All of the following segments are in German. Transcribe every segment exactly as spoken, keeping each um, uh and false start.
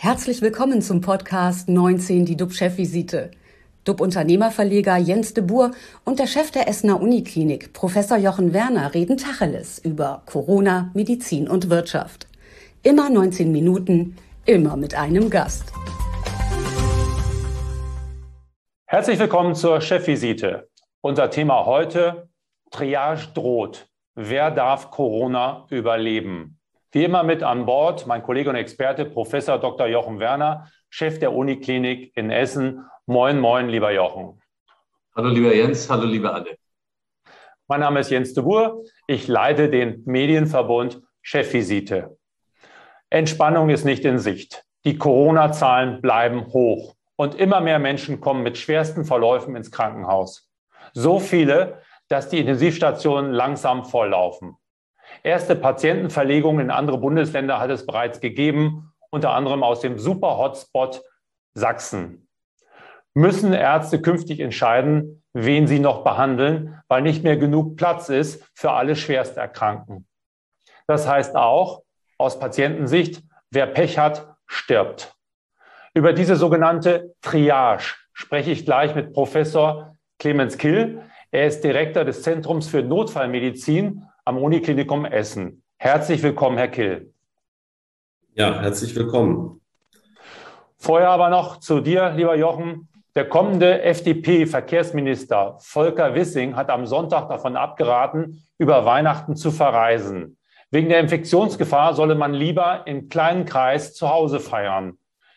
Herzlich willkommen zum Podcast neunzehn, die D U B-Chefvisite. D U B-Unternehmerverleger Jens de Boer und der Chef der Essener Uniklinik, Professor Jochen Werner, reden Tacheles über Corona, Medizin und Wirtschaft. Immer neunzehn Minuten, immer mit einem Gast. Herzlich willkommen zur Chefvisite. Unser Thema heute: Triage droht. Wer darf Corona überleben? Wie immer mit an Bord mein Kollege und Experte Professor Doktor Jochen Werner, Chef der Uniklinik in Essen. Moin, moin, lieber Jochen. Hallo, lieber Jens. Hallo, liebe alle. Mein Name ist Jens de Boer. Ich leite den Medienverbund Chefvisite. Entspannung ist nicht in Sicht. Die Corona-Zahlen bleiben hoch und immer mehr Menschen kommen mit schwersten Verläufen ins Krankenhaus. So viele, dass die Intensivstationen langsam volllaufen. Erste Patientenverlegungen in andere Bundesländer hat es bereits gegeben, unter anderem aus dem Super-Hotspot Sachsen. Müssen Ärzte künftig entscheiden, wen sie noch behandeln, weil nicht mehr genug Platz ist für alle Schwersterkrankten. Das heißt auch, aus Patientensicht, wer Pech hat, stirbt. Über diese sogenannte Triage spreche ich gleich mit Professor Clemens Kill. Er ist Direktor des Zentrums für Notfallmedizin am Uniklinikum Essen. Herzlich willkommen, Herr Kill. Ja, herzlich willkommen. Vorher aber noch zu dir, lieber Jochen. Der kommende F D P-Verkehrsminister Volker Wissing hat am Sonntag davon abgeraten, über Weihnachten zu verreisen. Wegen der Infektionsgefahr solle man lieber im kleinen Kreis zu Hause feiern.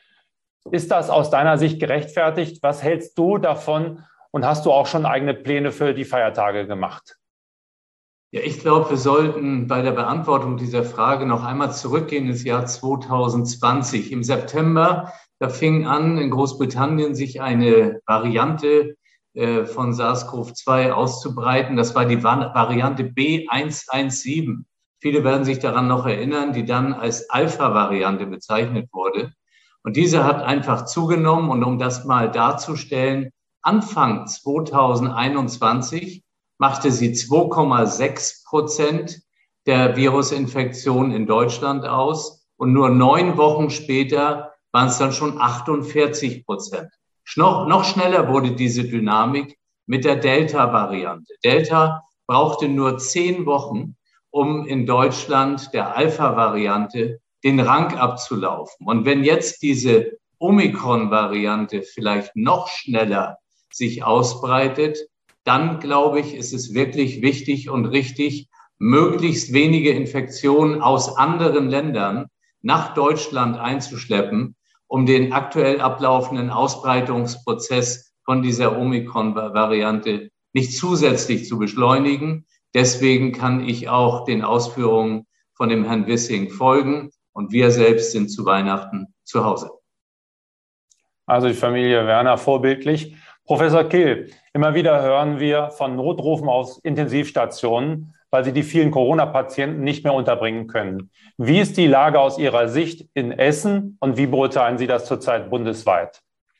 Ist das aus deiner Sicht gerechtfertigt? Was hältst du davon und hast du auch schon eigene Pläne für die Feiertage gemacht? Ja, ich glaube, wir sollten bei der Beantwortung dieser Frage noch einmal zurückgehen ins Jahr zweitausendzwanzig. Im September, da fing an, in Großbritannien sich eine Variante äh, von SARS-CoV zwei auszubreiten. Das war die Variante B eins eins sieben. Viele werden sich daran noch erinnern, die dann als Alpha-Variante bezeichnet wurde. Und diese hat einfach zugenommen. Und um das mal darzustellen, Anfang zweitausendeinundzwanzig machte sie zwei Komma sechs Prozent der Virusinfektionen in Deutschland aus. Und nur neun Wochen später waren es dann schon achtundvierzig Prozent. Noch, noch schneller wurde diese Dynamik mit der Delta-Variante. Delta brauchte nur zehn Wochen, um in Deutschland der Alpha-Variante den Rang abzulaufen. Und wenn jetzt diese Omikron-Variante vielleicht noch schneller sich ausbreitet, dann glaube ich, ist es wirklich wichtig und richtig, möglichst wenige Infektionen aus anderen Ländern nach Deutschland einzuschleppen, um den aktuell ablaufenden Ausbreitungsprozess von dieser Omikron-Variante nicht zusätzlich zu beschleunigen. Deswegen kann ich auch den Ausführungen von dem Herrn Wissing folgen und wir selbst sind zu Weihnachten zu Hause. Also die Familie Werner vorbildlich. Professor Kill, immer wieder hören wir von Notrufen aus Intensivstationen, weil sie die vielen Corona-Patienten nicht mehr unterbringen können. Wie ist die Lage aus Ihrer Sicht in Essen und wie beurteilen Sie das zurzeit bundesweit?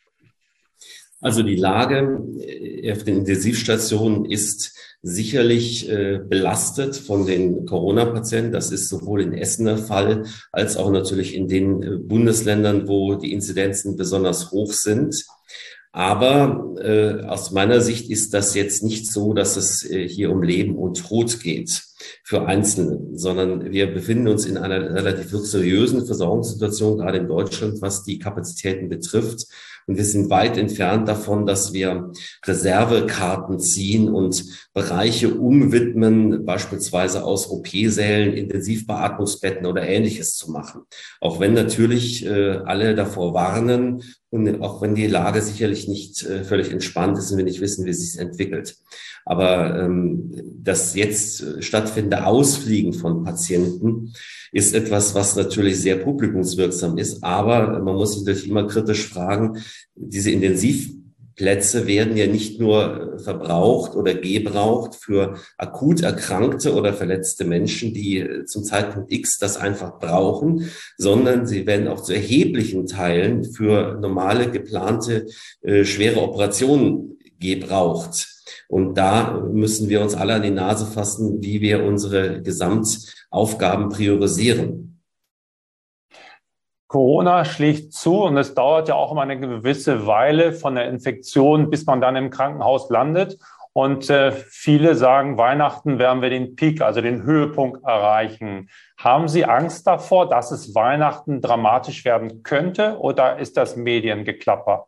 Also die Lage auf den Intensivstationen ist sicherlich äh, belastet von den Corona-Patienten. Das ist sowohl in Essen der Fall, als auch natürlich in den äh, Bundesländern, wo die Inzidenzen besonders hoch sind. Aber äh, aus meiner Sicht ist das jetzt nicht so, dass es äh, hier um Leben und Tod geht für Einzelne, sondern wir befinden uns in einer relativ luxuriösen Versorgungssituation, gerade in Deutschland, was die Kapazitäten betrifft. Und wir sind weit entfernt davon, dass wir Reservekarten ziehen und Bereiche umwidmen, beispielsweise aus O P-Sälen, Intensivbeatmungsbetten oder Ähnliches zu machen. Auch wenn natürlich äh, alle davor warnen und auch wenn die Lage sicherlich nicht äh, völlig entspannt ist und wir nicht wissen, wie es sich entwickelt. Aber ähm, das jetzt stattfindende Ausfliegen von Patienten ist etwas, was natürlich sehr publikumswirksam ist. Aber man muss sich natürlich immer kritisch fragen, diese Intensivplätze werden ja nicht nur verbraucht oder gebraucht für akut erkrankte oder verletzte Menschen, die zum Zeitpunkt X das einfach brauchen, sondern sie werden auch zu erheblichen Teilen für normale, geplante, äh, schwere Operationen gebraucht. Und da müssen wir uns alle an die Nase fassen, wie wir unsere Gesamtaufgaben priorisieren. Corona schlägt zu und es dauert ja auch immer eine gewisse Weile von der Infektion, bis man dann im Krankenhaus landet. Und äh, viele sagen, Weihnachten werden wir den Peak, also den Höhepunkt erreichen. Haben Sie Angst davor, dass es Weihnachten dramatisch werden könnte, oder ist das Mediengeklapper?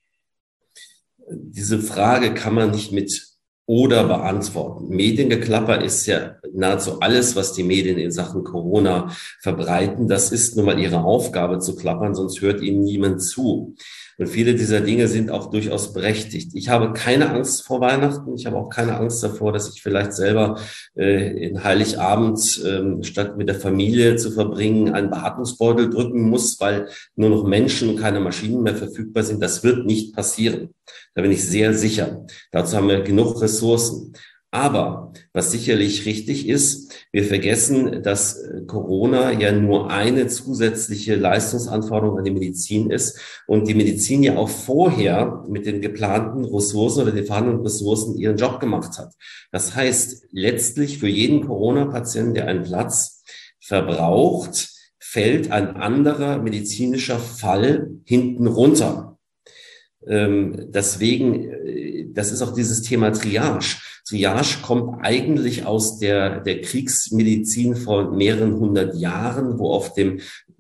Diese Frage kann man nicht mit oder beantworten. Mediengeklapper ist ja nahezu alles, was die Medien in Sachen Corona verbreiten. Das ist nun mal ihre Aufgabe zu klappern, sonst hört ihnen niemand zu. Und viele dieser Dinge sind auch durchaus berechtigt. Ich habe keine Angst vor Weihnachten. Ich habe auch keine Angst davor, dass ich vielleicht selber äh, in Heiligabend, äh, statt mit der Familie zu verbringen, einen Beatmungsbeutel drücken muss, weil nur noch Menschen und keine Maschinen mehr verfügbar sind. Das wird nicht passieren. Da bin ich sehr sicher. Dazu haben wir genug Ressourcen. Aber was sicherlich richtig ist, wir vergessen, dass Corona ja nur eine zusätzliche Leistungsanforderung an die Medizin ist und die Medizin ja auch vorher mit den geplanten Ressourcen oder den vorhandenen Ressourcen ihren Job gemacht hat. Das heißt, letztlich für jeden Corona-Patienten, der einen Platz verbraucht, fällt ein anderer medizinischer Fall hinten runter. Ähm, deswegen, das ist auch dieses Thema Triage. Triage kommt eigentlich aus der, der Kriegsmedizin vor mehreren hundert Jahren, wo auf dem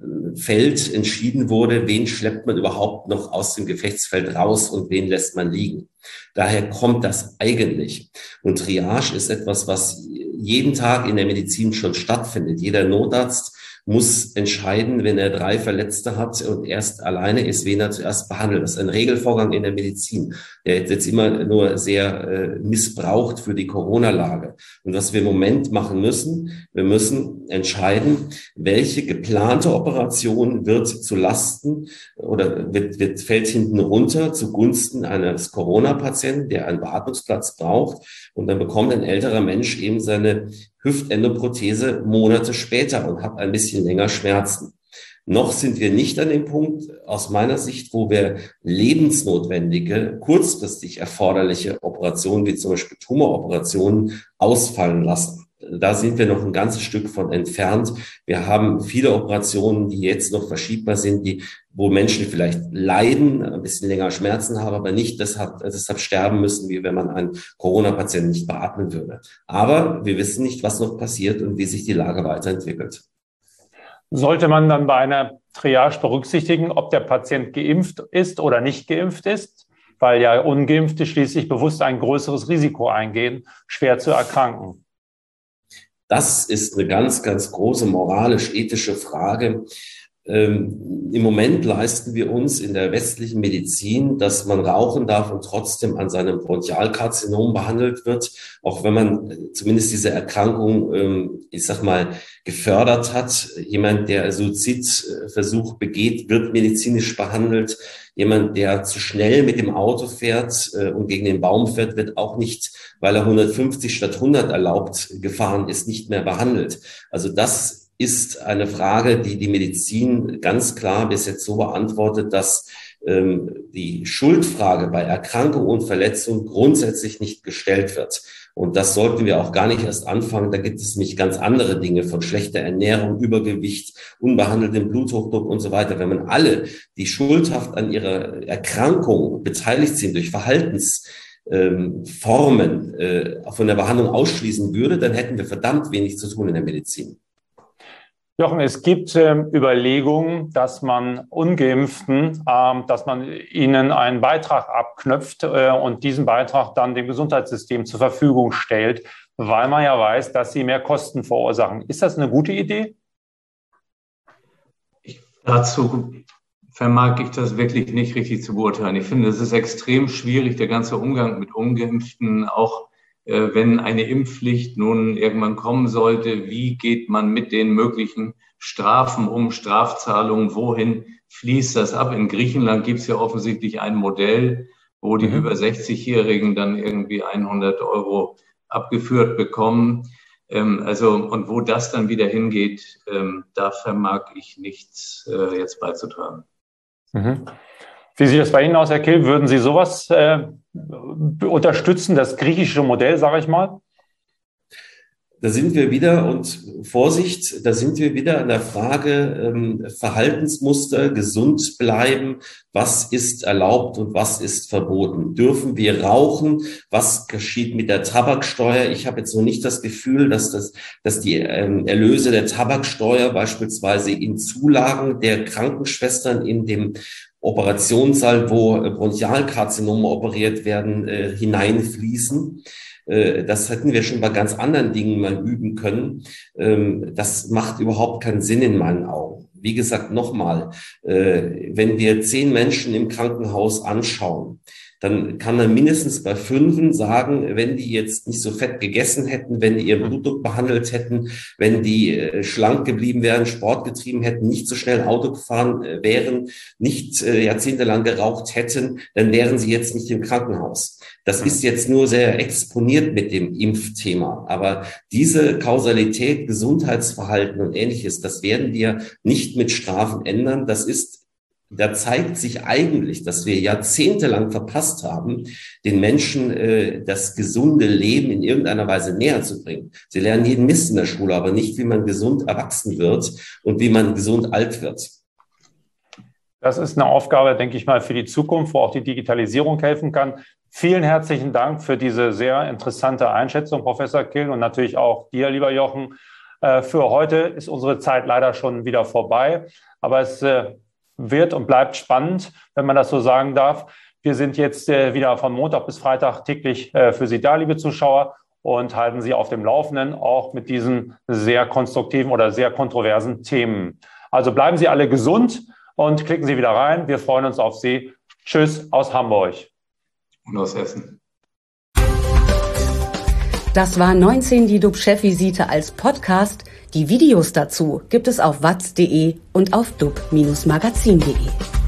Feld entschieden wurde, wen schleppt man überhaupt noch aus dem Gefechtsfeld raus und wen lässt man liegen. Daher kommt das eigentlich. Und Triage ist etwas, was jeden Tag in der Medizin schon stattfindet. Jeder Notarzt muss entscheiden, wenn er drei Verletzte hat und erst alleine ist, wen er zuerst behandelt. Das ist ein Regelvorgang in der Medizin, der jetzt immer nur sehr äh, missbraucht für die Corona-Lage. Und was wir im Moment machen müssen, wir müssen entscheiden, welche geplante Operation wird zu Lasten oder wird, wird fällt hinten runter zugunsten eines Corona-Patienten, der einen Beatmungsplatz braucht. Und dann bekommt ein älterer Mensch eben seine Hüftendoprothese Monate später und hat ein bisschen länger Schmerzen. Noch sind wir nicht an dem Punkt, aus meiner Sicht, wo wir lebensnotwendige, kurzfristig erforderliche Operationen, wie zum Beispiel Tumoroperationen, ausfallen lassen. Da sind wir noch ein ganzes Stück von entfernt. Wir haben viele Operationen, die jetzt noch verschiebbar sind, die, wo Menschen vielleicht leiden, ein bisschen länger Schmerzen haben, aber nicht deshalb, deshalb sterben müssen, wie wenn man einen Corona-Patienten nicht beatmen würde. Aber wir wissen nicht, was noch passiert und wie sich die Lage weiterentwickelt. Sollte man dann bei einer Triage berücksichtigen, ob der Patient geimpft ist oder nicht geimpft ist? Weil ja Ungeimpfte schließlich bewusst ein größeres Risiko eingehen, schwer zu erkranken. Das ist eine ganz, ganz große moralisch-ethische Frage. Ähm, im Moment leisten wir uns in der westlichen Medizin, dass man rauchen darf und trotzdem an seinem Bronchialkarzinom behandelt wird, auch wenn man zumindest diese Erkrankung, ähm, ich sag mal, gefördert hat. Jemand, der Suizidversuch begeht, wird medizinisch behandelt. Jemand, der zu schnell mit dem Auto fährt äh, und gegen den Baum fährt, wird auch nicht, weil er hundertfünfzig statt hundert erlaubt gefahren ist, nicht mehr behandelt. Also das ist eine Frage, die die Medizin ganz klar bis jetzt so beantwortet, dass ähm, die Schuldfrage bei Erkrankung und Verletzung grundsätzlich nicht gestellt wird. Und das sollten wir auch gar nicht erst anfangen. Da gibt es nämlich ganz andere Dinge von schlechter Ernährung, Übergewicht, unbehandeltem Bluthochdruck und so weiter. Wenn man alle, die schuldhaft an ihrer Erkrankung beteiligt sind durch Verhaltensformen äh, von der Behandlung ausschließen würde, dann hätten wir verdammt wenig zu tun in der Medizin. Jochen, es gibt äh, Überlegungen, dass man Ungeimpften, äh, dass man ihnen einen Beitrag abknöpft äh, und diesen Beitrag dann dem Gesundheitssystem zur Verfügung stellt, weil man ja weiß, dass sie mehr Kosten verursachen. Ist das eine gute Idee? Ich, dazu vermag ich das wirklich nicht richtig zu beurteilen. Ich finde, es ist extrem schwierig, der ganze Umgang mit Ungeimpften, auch wenn eine Impfpflicht nun irgendwann kommen sollte, wie geht man mit den möglichen Strafen um, Strafzahlungen, wohin fließt das ab? In Griechenland gibt es ja offensichtlich ein Modell, wo die mhm. über sechzigjährigen dann irgendwie hundert Euro abgeführt bekommen. Also, und wo das dann wieder hingeht, da vermag ich nichts jetzt beizutragen. Mhm. Wie sieht das bei Ihnen aus, Herr Kehl? Würden Sie sowas äh, unterstützen, das griechische Modell, sage ich mal? Da sind wir wieder, und Vorsicht, da sind wir wieder an der Frage, ähm, Verhaltensmuster, gesund bleiben, was ist erlaubt und was ist verboten? Dürfen wir rauchen? Was geschieht mit der Tabaksteuer? Ich habe jetzt noch nicht das Gefühl, dass das, dass die ähm, Erlöse der Tabaksteuer beispielsweise in Zulagen der Krankenschwestern in dem Operationssaal, wo äh, Bronchialkarzinome operiert werden, äh, hineinfließen. Das hätten wir schon bei ganz anderen Dingen mal üben können. Das macht überhaupt keinen Sinn in meinen Augen. Wie gesagt, nochmal, wenn wir zehn Menschen im Krankenhaus anschauen, dann kann man mindestens bei fünfen sagen, wenn die jetzt nicht so fett gegessen hätten, wenn die ihren Blutdruck behandelt hätten, wenn die schlank geblieben wären, Sport getrieben hätten, nicht so schnell Auto gefahren wären, nicht jahrzehntelang geraucht hätten, dann wären sie jetzt nicht im Krankenhaus. Das ist jetzt nur sehr exponiert mit dem Impfthema. Aber diese Kausalität, Gesundheitsverhalten und Ähnliches, das werden wir nicht mit Strafen ändern. Das ist Da zeigt sich eigentlich, dass wir jahrzehntelang verpasst haben, den Menschen äh, das gesunde Leben in irgendeiner Weise näher zu bringen. Sie lernen jeden Mist in der Schule, aber nicht, wie man gesund erwachsen wird und wie man gesund alt wird. Das ist eine Aufgabe, denke ich mal, für die Zukunft, wo auch die Digitalisierung helfen kann. Vielen herzlichen Dank für diese sehr interessante Einschätzung, Professor Kill, und natürlich auch dir, lieber Jochen. Äh, für heute ist unsere Zeit leider schon wieder vorbei, aber es äh, wird und bleibt spannend, wenn man das so sagen darf. Wir sind jetzt äh, wieder von Montag bis Freitag täglich äh, für Sie da, liebe Zuschauer, und halten Sie auf dem Laufenden, auch mit diesen sehr konstruktiven oder sehr kontroversen Themen. Also bleiben Sie alle gesund und klicken Sie wieder rein. Wir freuen uns auf Sie. Tschüss aus Hamburg. Und aus Hessen. Das war neunzehn die D U B-Chefvisite als Podcast. Die Videos dazu gibt es auf watz punkt de und auf dub Bindestrich magazin punkt de.